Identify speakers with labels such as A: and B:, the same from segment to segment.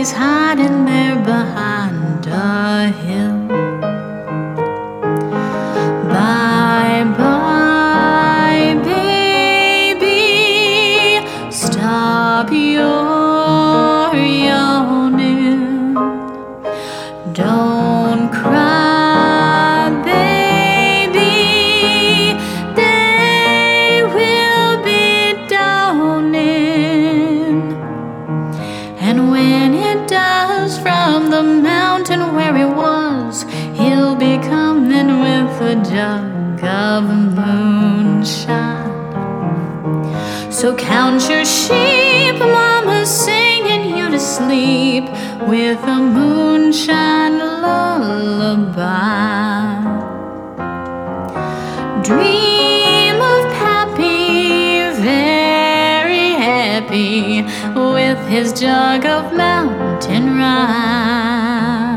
A: he's hiding there behind a hill. Bye bye, baby, stop your yawning. Don't cry, baby, they will be dawning. And when it does, from the mountain where he was, he'll be coming with a jug of moonshine. So count your sheep, Mama's singing you to sleep with a moonshine lullaby. Dream of Pappy, very happy with his jug of mountain rye.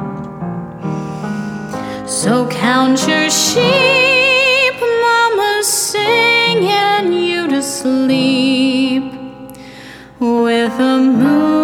A: So count your sheep, Mama's singing you to sleep with a moon.